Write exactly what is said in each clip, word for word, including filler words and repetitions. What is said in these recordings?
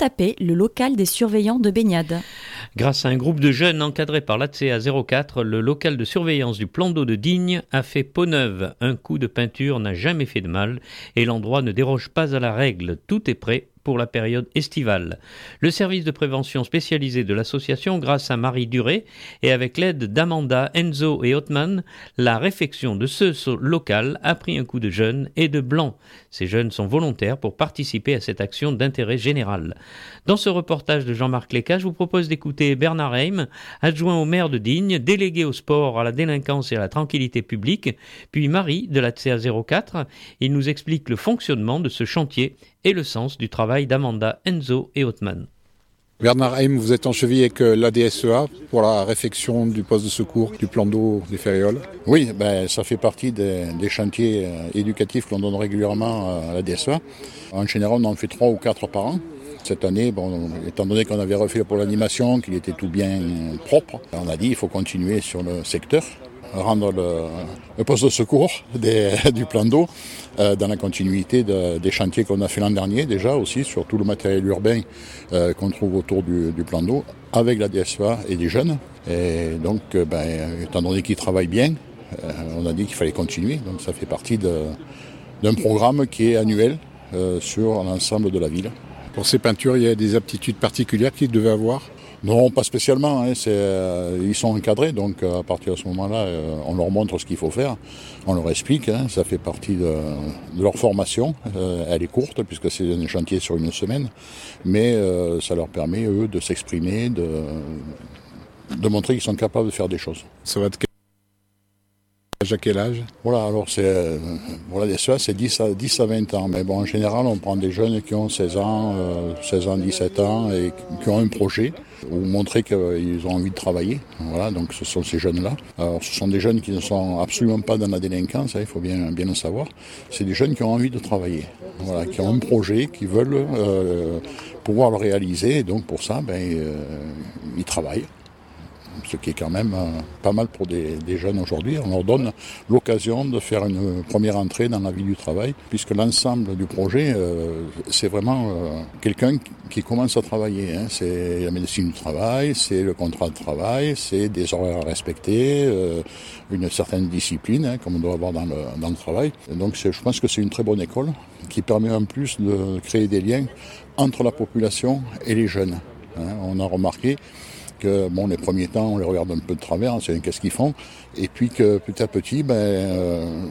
retaper le local des surveillants de baignade. Grâce à un groupe de jeunes encadré par l'A T S E A zéro quatre, le local de surveillance du plan d'eau de Digne a fait peau neuve. Un coup de peinture n'a jamais fait de mal et l'endroit ne déroge pas à la règle. Tout est prêt pour la période estivale. Le service de prévention spécialisé de l'association, grâce à Marie Duré et avec l'aide d'Amanda, Enzo et Othman, la réfection de ce local a pris un coup de jeunes et de blancs. Ces jeunes sont volontaires pour participer à cette action d'intérêt général. Dans ce reportage de Jean-Marc Léca, je vous propose d'écouter Bernard Heim, adjoint au maire de Digne, délégué au sport, à la délinquance et à la tranquillité publique, puis Marie de l'A T S E A zéro quatre. Il nous explique le fonctionnement de ce chantier et le sens du travail d'Amanda, Enzo et Othman. Bernard Heim, vous êtes en cheville avec l'A D S E A pour la réfection du poste de secours du plan d'eau des Ferrioles. Oui, ben, ça fait partie des, des chantiers éducatifs que l'on donne régulièrement à l'A D S E A. En général, on en fait trois ou quatre par an. Cette année, bon, étant donné qu'on avait refait pour l'animation, qu'il était tout bien propre, on a dit qu'il faut continuer sur le secteur, rendre le, le poste de secours des, du plan d'eau euh, dans la continuité de, des chantiers qu'on a fait l'an dernier déjà aussi, sur tout le matériel urbain euh, qu'on trouve autour du, du plan d'eau, avec la D S E A et des jeunes. Et donc, euh, ben, étant donné qu'ils travaillent bien, euh, on a dit qu'il fallait continuer. Donc ça fait partie de, d'un programme qui est annuel euh, sur l'ensemble de la ville. Pour ces peintures, il y a des aptitudes particulières qu'ils devaient avoir ? Non, pas spécialement. Hein. C'est, euh, ils sont encadrés, donc euh, à partir de ce moment-là, euh, on leur montre ce qu'il faut faire. On leur explique, hein, ça fait partie de, de leur formation. Euh, elle est courte, puisque c'est un chantier sur une semaine. Mais euh, ça leur permet, eux, de s'exprimer, de, de montrer qu'ils sont capables de faire des choses. Ça va de à quel âge ? Voilà, alors c'est, euh, voilà, les D S E A, c'est dix à vingt ans. Mais bon, en général, on prend des jeunes qui ont seize ans, euh, seize ans, dix-sept ans, et qui ont un projet, ou montrer qu'ils ont envie de travailler. Voilà, donc ce sont ces jeunes-là. Alors, ce sont des jeunes qui ne sont absolument pas dans la délinquance, hein, il faut bien, bien le savoir. C'est des jeunes qui ont envie de travailler. Voilà, qui ont un projet, qui veulent euh, pouvoir le réaliser, et donc pour ça, ben, euh, ils travaillent. Ce qui est quand même euh, pas mal pour des, des jeunes aujourd'hui. On leur donne l'occasion de faire une première entrée dans la vie du travail, puisque l'ensemble du projet, euh, c'est vraiment euh, quelqu'un qui commence à travailler. Hein. C'est la médecine du travail, c'est le contrat de travail, c'est des horaires à respecter, euh, une certaine discipline, hein, comme on doit avoir dans le, dans le travail. Et donc c'est, je pense que c'est une très bonne école qui permet en plus de créer des liens entre la population et les jeunes. Hein. On a remarqué que bon, les premiers temps, on les regarde un peu de travers, on sait qu'est-ce qu'ils font, et puis que petit à petit, ben, euh,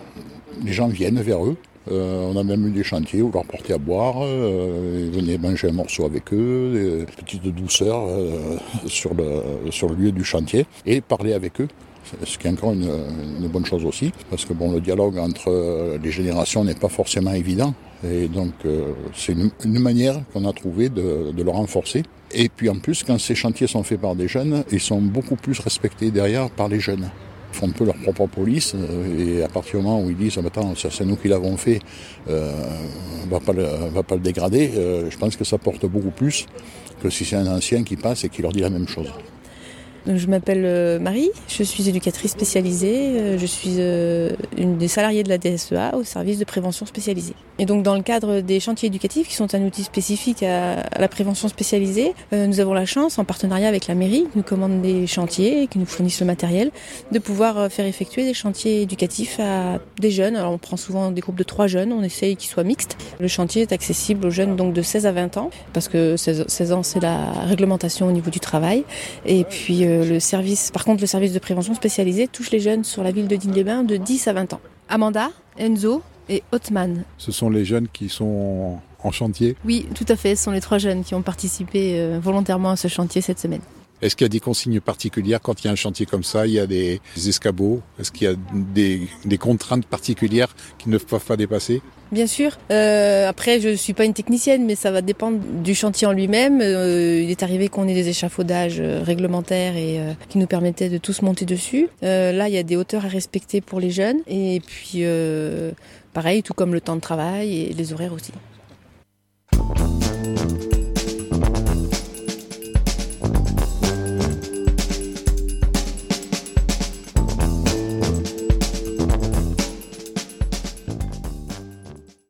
les gens viennent vers eux. Euh, on a même eu des chantiers où on leur portait à boire, euh, ils venaient manger un morceau avec eux, des petites douceurs euh, sur, le, sur le lieu du chantier, et parler avec eux. Ce qui est encore une, une bonne chose aussi, parce que bon, le dialogue entre les générations n'est pas forcément évident, et donc euh, c'est une, une manière qu'on a trouvé de, de le renforcer. Et puis en plus, quand ces chantiers sont faits par des jeunes, ils sont beaucoup plus respectés derrière par les jeunes. Ils font un peu leur propre police, et à partir du moment où ils disent ah, « attends, ça, c'est nous qui l'avons fait, euh, on ne va pas le, va pas le dégrader euh, », je pense que ça porte beaucoup plus que si c'est un ancien qui passe et qui leur dit la même chose. Donc, je m'appelle Marie, je suis éducatrice spécialisée, je suis une des salariées de la D S E A au service de prévention spécialisée. Et donc dans le cadre des chantiers éducatifs qui sont un outil spécifique à la prévention spécialisée, nous avons la chance, en partenariat avec la mairie, qui nous commande des chantiers, qui nous fournissent le matériel, de pouvoir faire effectuer des chantiers éducatifs à des jeunes. Alors on prend souvent des groupes de trois jeunes, on essaye qu'ils soient mixtes. Le chantier est accessible aux jeunes donc de seize à vingt ans, parce que seize ans c'est la réglementation au niveau du travail. Et puis le service, par contre, le service de prévention spécialisé touche les jeunes sur la ville de Digne-les-Bains de dix à vingt ans. Amanda, Enzo et Othman. Ce sont les jeunes qui sont en chantier ? Oui, tout à fait. Ce sont les trois jeunes qui ont participé euh, volontairement à ce chantier cette semaine. Est-ce qu'il y a des consignes particulières quand il y a un chantier comme ça ? Il y a des, des escabeaux ? Est-ce qu'il y a des, des contraintes particulières qui ne peuvent pas dépasser ? Bien sûr. Euh, après, je ne suis pas une technicienne, mais ça va dépendre du chantier en lui-même. Euh, il est arrivé qu'on ait des échafaudages réglementaires et euh, qui nous permettaient de tous monter dessus. Euh, là, il y a des hauteurs à respecter pour les jeunes. Et puis, euh, pareil, tout comme le temps de travail et les horaires aussi.